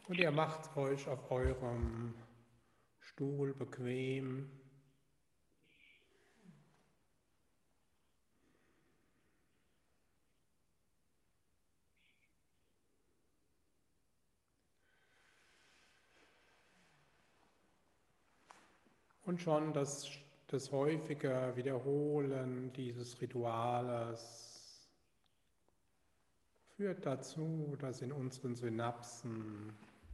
Und ihr macht euch auf eurem Stuhl bequem. Und schon das häufige Wiederholen dieses Rituales führt dazu, dass in unseren Synapsen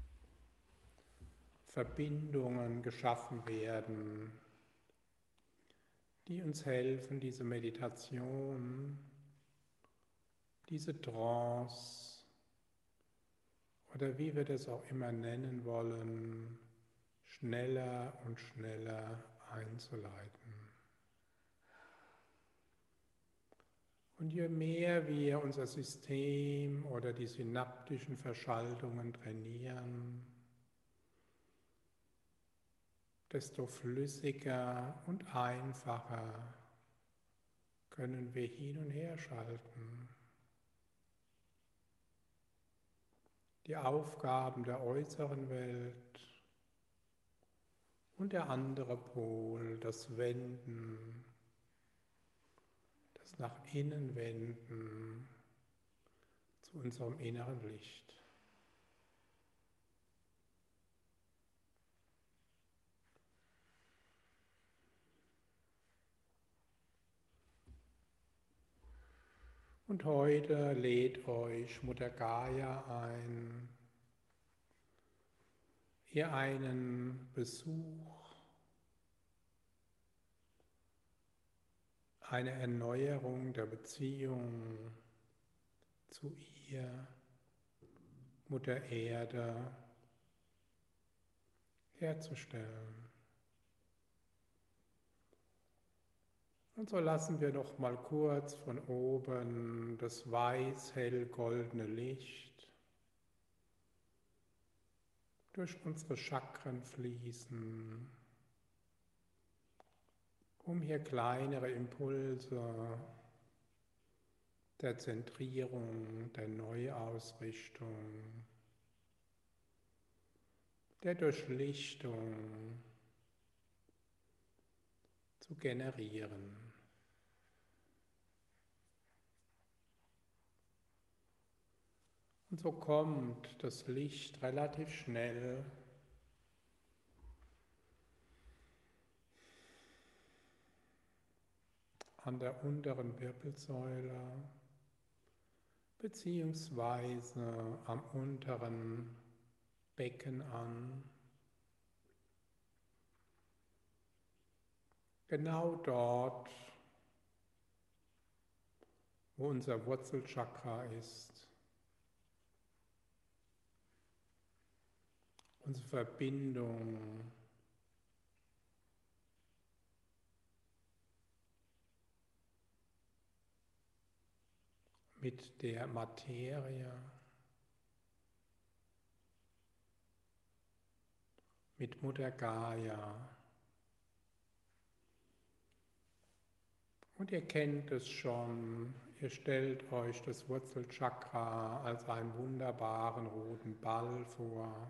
Verbindungen geschaffen werden, die uns helfen, diese Meditation, diese Trance oder wie wir das auch immer nennen wollen, schneller und schneller einzuleiten. Und je mehr wir unser System oder die synaptischen Verschaltungen trainieren, desto flüssiger und einfacher können wir hin und her schalten. Die Aufgaben der äußeren Welt und der andere Pol, das Wenden, das nach innen wenden zu unserem inneren Licht. Und heute lädt euch Mutter Gaia ein, ihr einen Besuch, eine Erneuerung der Beziehung zu ihr, Mutter Erde, herzustellen. Und so lassen wir noch mal kurz von oben das weiß-hell-goldene Licht durch unsere Chakren fließen, um hier kleinere Impulse der Zentrierung, der Neuausrichtung, der Durchlichtung zu generieren. Und so kommt das Licht relativ schnell an der unteren Wirbelsäule beziehungsweise am unteren Becken an. Genau dort, wo unser Wurzelchakra ist. Unsere Verbindung mit der Materie, mit Mutter Gaia. Und ihr kennt es schon, ihr stellt euch das Wurzelchakra als einen wunderbaren roten Ball vor.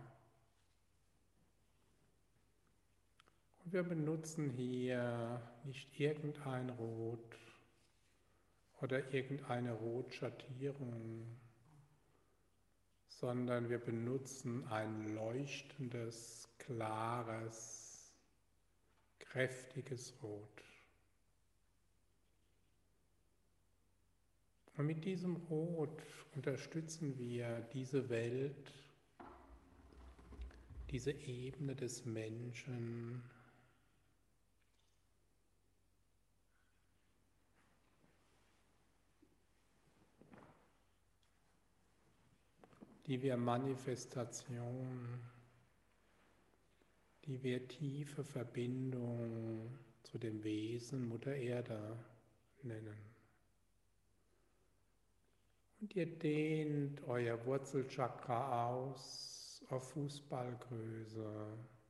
Und wir benutzen hier nicht irgendein Rot oder irgendeine Rotschattierung, sondern wir benutzen ein leuchtendes, klares, kräftiges Rot. Und mit diesem Rot unterstützen wir diese Welt, diese Ebene des Menschen, die wir Manifestation, die wir tiefe Verbindung zu dem Wesen Mutter Erde nennen. Und ihr dehnt euer Wurzelchakra aus auf Fußballgröße,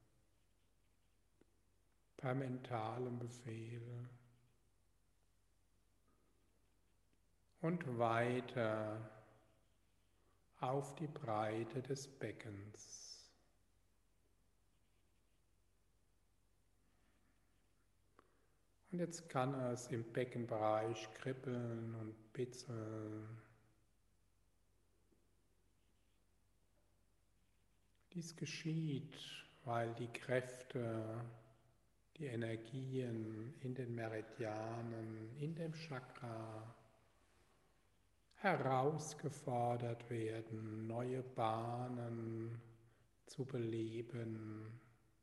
per mentalem Befehl und weiter auf die Breite des Beckens. Und jetzt kann es im Beckenbereich kribbeln und bitzeln. Dies geschieht, weil die Kräfte, die Energien in den Meridianen, in dem Chakra herausgefordert werden, neue Bahnen zu beleben,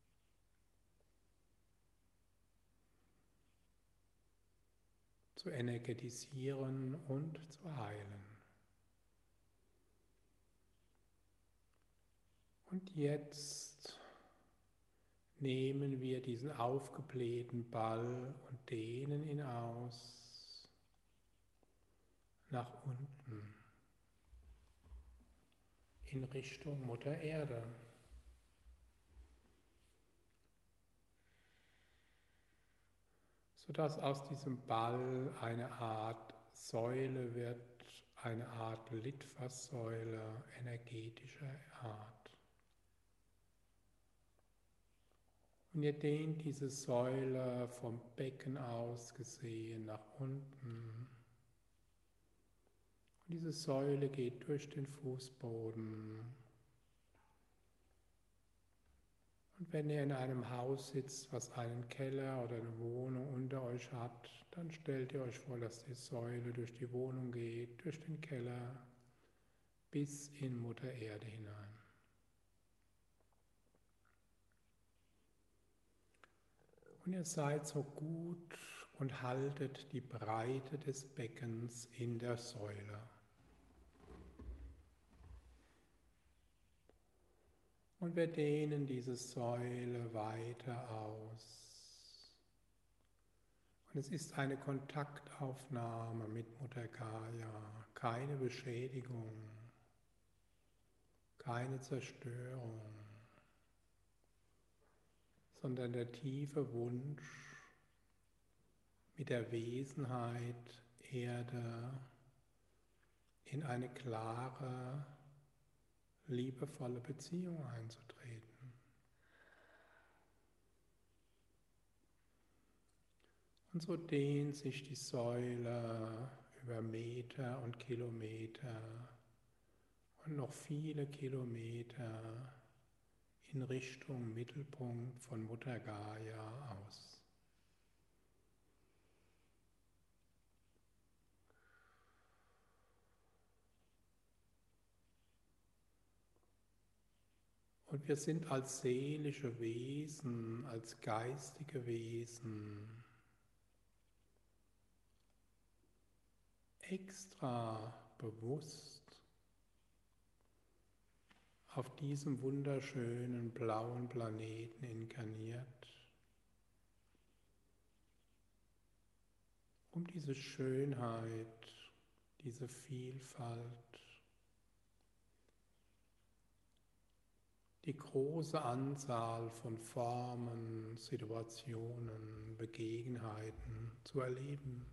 zu energetisieren und zu heilen. Und jetzt nehmen wir diesen aufgeblähten Ball und dehnen ihn aus nach unten in Richtung Mutter Erde. Sodass aus diesem Ball eine Art Säule wird, eine Art Litfaßsäule energetischer Art. Und ihr dehnt diese Säule vom Becken aus gesehen nach unten. Und diese Säule geht durch den Fußboden. Und wenn ihr in einem Haus sitzt, was einen Keller oder eine Wohnung unter euch hat, dann stellt ihr euch vor, dass die Säule durch die Wohnung geht, durch den Keller bis in Mutter Erde hinein. Und ihr seid so gut und haltet die Breite des Beckens in der Säule. Und wir dehnen diese Säule weiter aus. Und es ist eine Kontaktaufnahme mit Mutter Gaia, keine Beschädigung, keine Zerstörung, sondern der tiefe Wunsch, mit der Wesenheit Erde in eine klare, liebevolle Beziehung einzutreten. Und so dehnt sich die Säule über Meter und Kilometer und noch viele Kilometer in Richtung Mittelpunkt von Mutter Gaia aus. Und wir sind als seelische Wesen, als geistige Wesen extra bewusst auf diesem wunderschönen blauen Planeten inkarniert, um diese Schönheit, diese Vielfalt, die große Anzahl von Formen, Situationen, Begebenheiten zu erleben.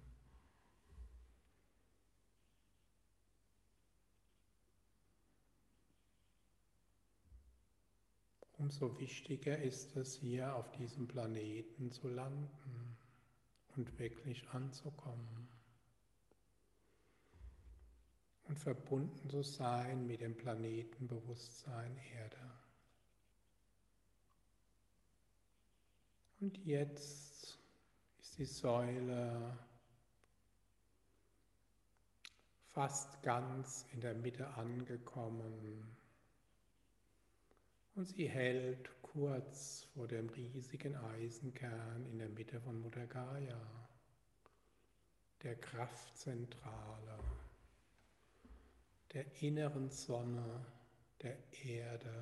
Umso wichtiger ist es, hier auf diesem Planeten zu landen und wirklich anzukommen und verbunden zu sein mit dem Planetenbewusstsein Erde. Und jetzt ist die Säule fast ganz in der Mitte angekommen und sie hält kurz vor dem riesigen Eisenkern in der Mitte von Mutter Gaia, der Kraftzentrale, der inneren Sonne, der Erde,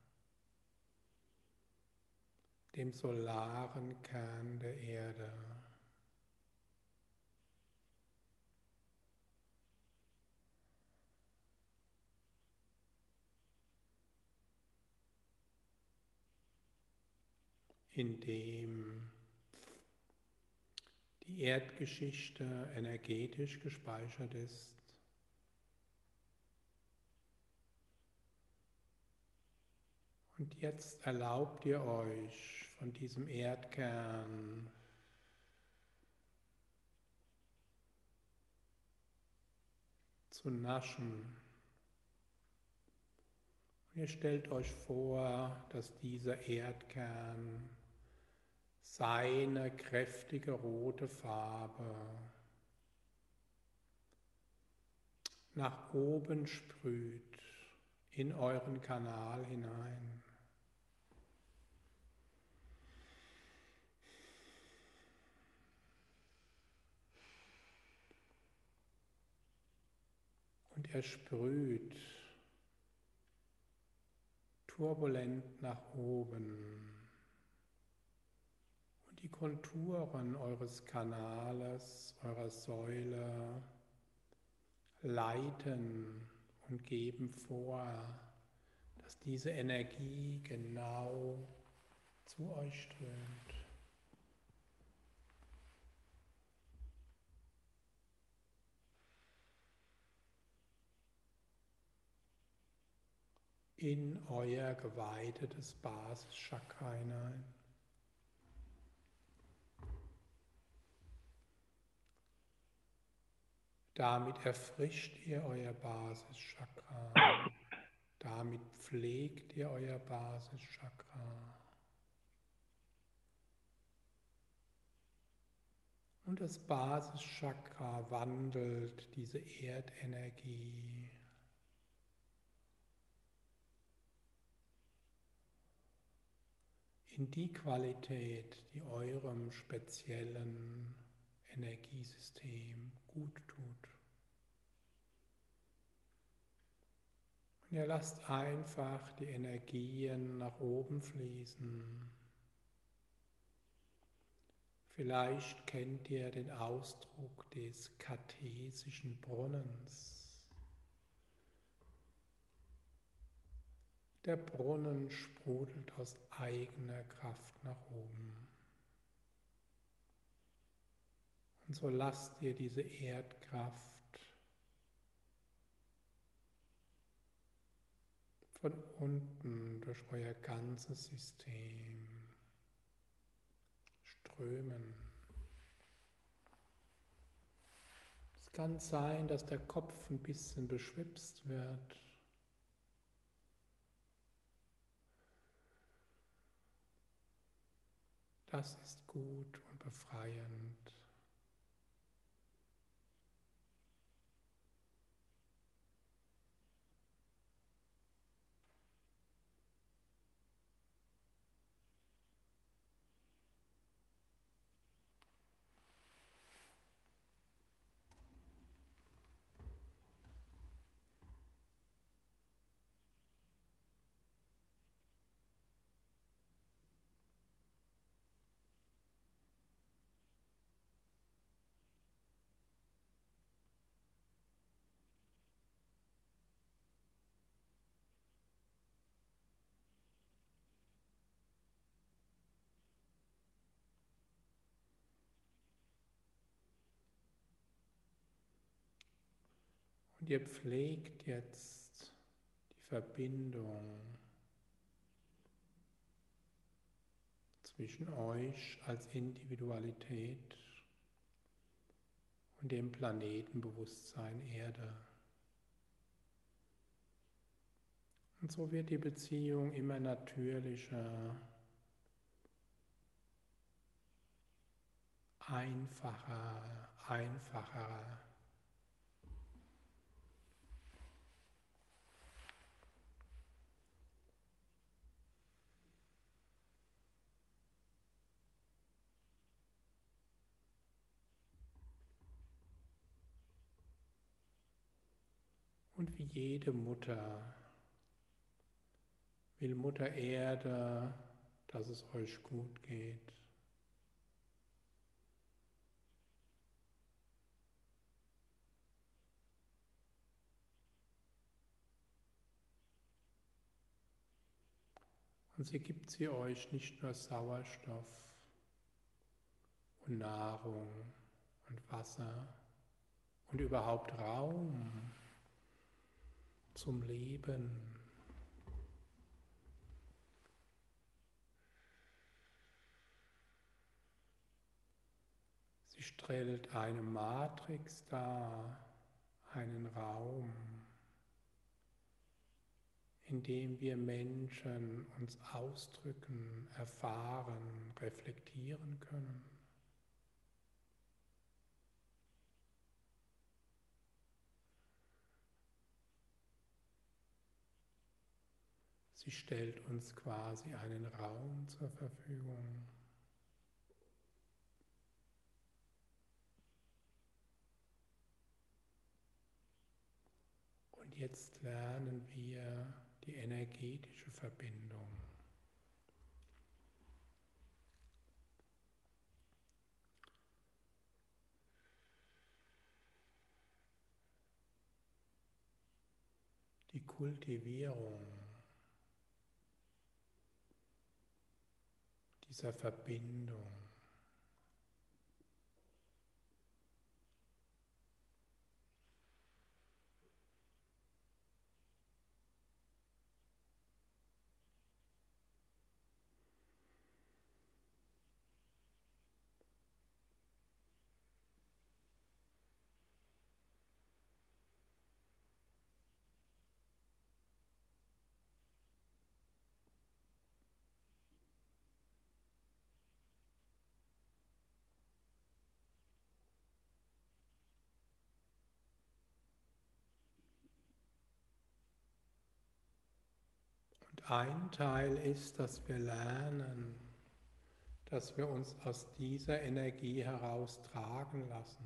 dem solaren Kern der Erde. In dem die Erdgeschichte energetisch gespeichert ist Und jetzt erlaubt ihr euch von diesem Erdkern zu naschen. Und ihr stellt euch vor, dass dieser Erdkern seine kräftige rote Farbe nach oben sprüht in euren Kanal hinein. Und er sprüht turbulent nach oben. Und die Konturen eures Kanales, eurer Säule leiten und geben vor, dass diese Energie genau zu euch strömt. In euer geweihtes Basischakra hinein. Damit erfrischt ihr euer Basischakra. Damit pflegt ihr euer Basischakra. Und das Basischakra wandelt diese Erdenergie in die Qualität, die eurem speziellen Energiesystem gut tut. Und ihr lasst einfach die Energien nach oben fließen. Vielleicht kennt ihr den Ausdruck des kartesischen Brunnens. Der Brunnen sprudelt aus eigener Kraft nach oben. Und so lasst ihr diese Erdkraft von unten durch euer ganzes System strömen. Es kann sein, dass der Kopf ein bisschen beschwipst wird. Das ist gut und befreiend. Und ihr pflegt jetzt die Verbindung zwischen euch als Individualität und dem Planetenbewusstsein Erde. Und so wird die Beziehung immer natürlicher, einfacher. Und wie jede Mutter will Mutter Erde, dass es euch gut geht. Und sie gibt sie euch nicht nur Sauerstoff und Nahrung und Wasser und überhaupt Raum zum Leben. Sie stellt eine Matrix dar, einen Raum, in dem wir Menschen uns ausdrücken, erfahren, reflektieren können. Sie stellt uns quasi einen Raum zur Verfügung. Und jetzt lernen wir die energetische Verbindung. Die Kultivierung dieser Verbindung. Und ein Teil ist, dass wir lernen, dass wir uns aus dieser Energie heraus tragen lassen.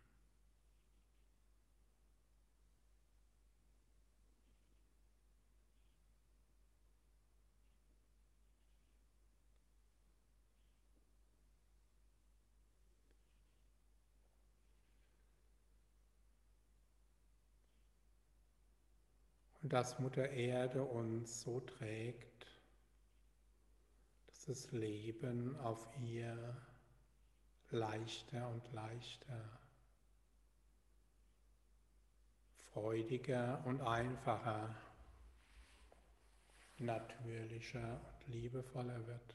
Und dass Mutter Erde uns so trägt, dass das Leben auf ihr leichter und leichter, freudiger und einfacher, natürlicher und liebevoller wird.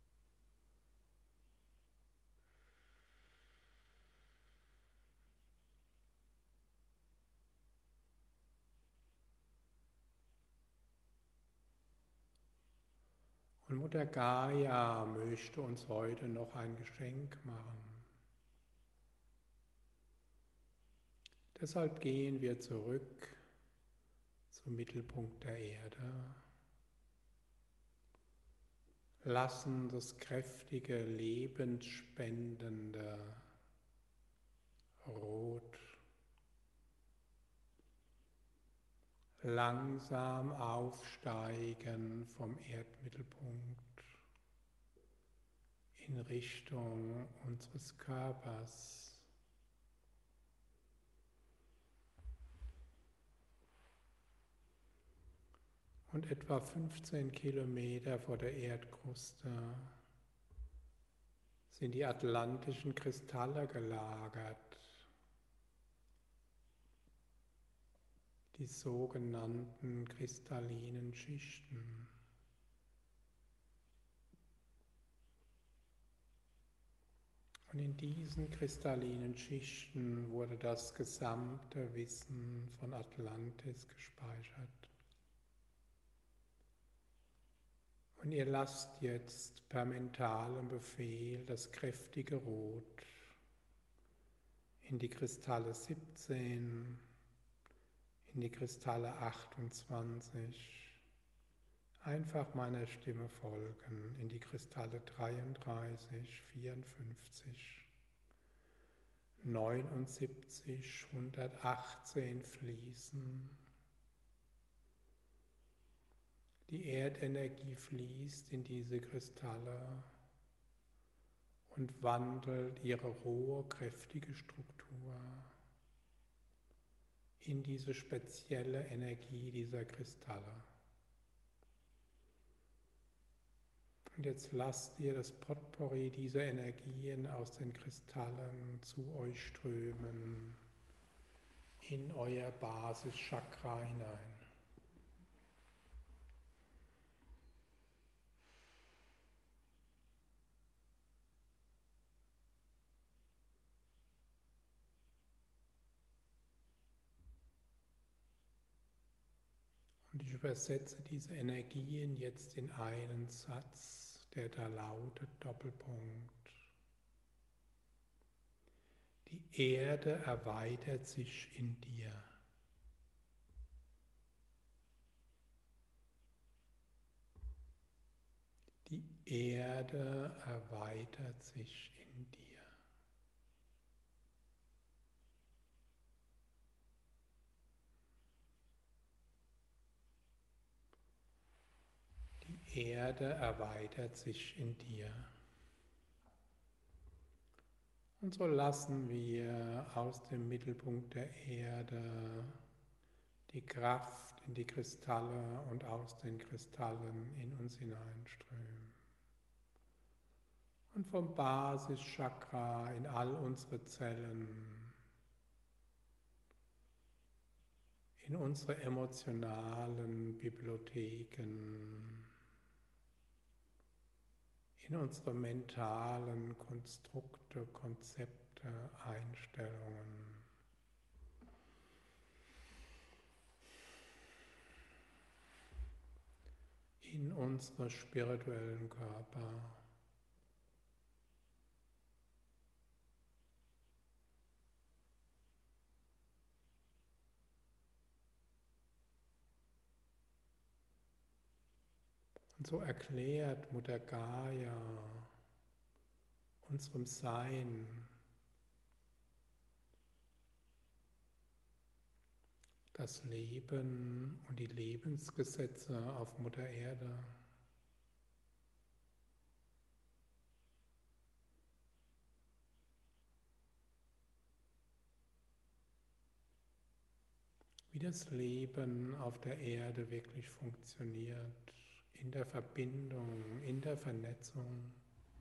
Und Mutter Gaia möchte uns heute noch ein Geschenk machen. Deshalb gehen wir zurück zum Mittelpunkt der Erde, lassen das kräftige, lebensspendende Rot langsam aufsteigen vom Erdmittelpunkt in Richtung unseres Körpers. Und etwa 15 Kilometer vor der Erdkruste sind die atlantischen Kristalle gelagert, die sogenannten kristallinen Schichten. Und in diesen kristallinen Schichten wurde das gesamte Wissen von Atlantis gespeichert. Und ihr lasst jetzt per mentalem Befehl das kräftige Rot in die Kristalle 17, in die Kristalle 28, einfach meiner Stimme folgen, in die Kristalle 33, 54, 79, 118 fließen. Die Erdenergie fließt in diese Kristalle und wandelt ihre rohe, kräftige Struktur in diese spezielle Energie dieser Kristalle. Und jetzt lasst ihr das Potpourri dieser Energien aus den Kristallen zu euch strömen in euer Basischakra hinein. Und ich übersetze diese Energien jetzt in einen Satz, der da lautet, Doppelpunkt. Die Erde erweitert sich in dir. Die Erde erweitert sich in dir. Die Erde erweitert sich in dir. Und so lassen wir aus dem Mittelpunkt der Erde die Kraft in die Kristalle und aus den Kristallen in uns hineinströmen. Und vom Basischakra in all unsere Zellen, in unsere emotionalen Bibliotheken, in unsere mentalen Konstrukte, Konzepte, Einstellungen. In unsere spirituellen Körper. Und so erklärt Mutter Gaia unserem Sein, das Leben und die Lebensgesetze auf Mutter Erde. Wie das Leben auf der Erde wirklich funktioniert, in der Verbindung, in der Vernetzung.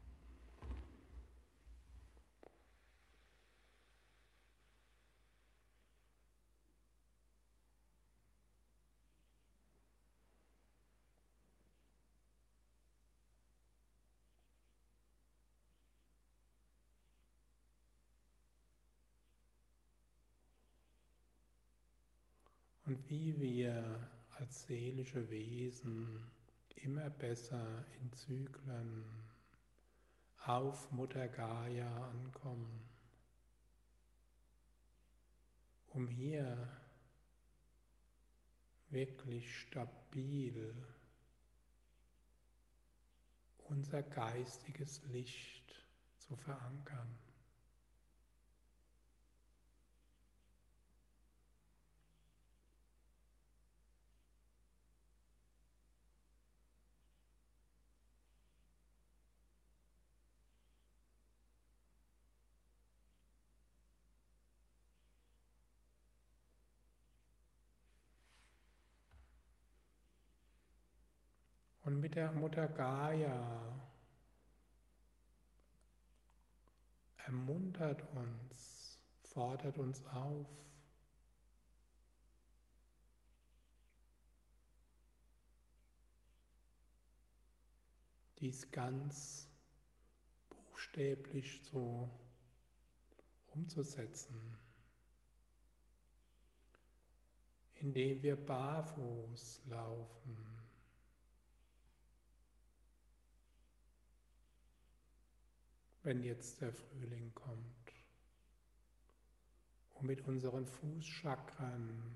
Und wie wir als seelische Wesen immer besser in Zyklen auf Mutter Gaia ankommen, um hier wirklich stabil unser geistiges Licht zu verankern. Und mit der Mutter Gaia ermuntert uns, fordert uns auf, dies ganz buchstäblich so umzusetzen, indem wir barfuß laufen, wenn jetzt der Frühling kommt, um mit unseren Fußchakren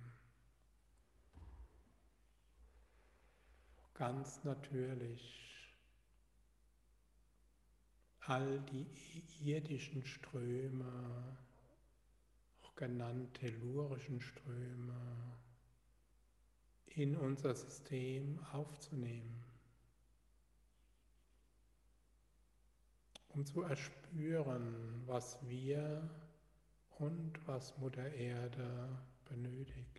ganz natürlich all die irdischen Ströme, auch genannt tellurischen Ströme, in unser System aufzunehmen, um zu erspüren, was wir und was Mutter Erde benötigt.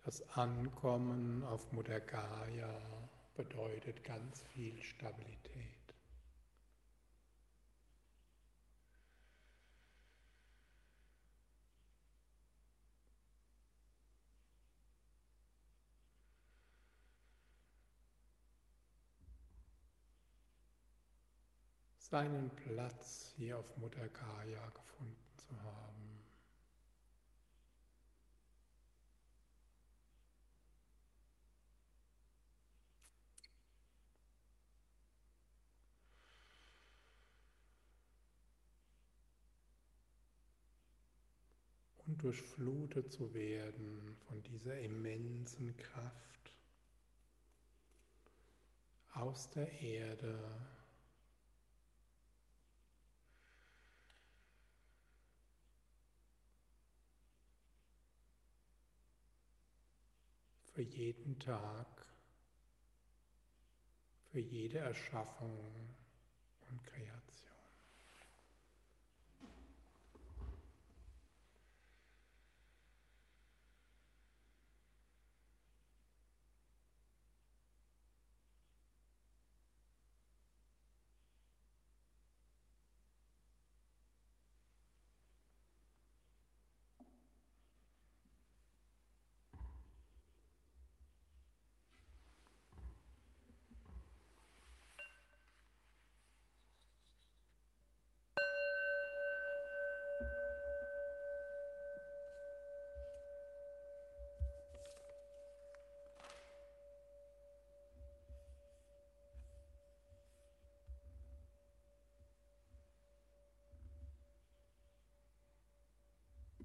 Das Ankommen auf Mutter Gaia bedeutet ganz viel Stabilität. Seinen Platz hier auf Mutter Gaia gefunden zu haben. Und durchflutet zu werden von dieser immensen Kraft aus der Erde, für jeden Tag, für jede Erschaffung und Kreation.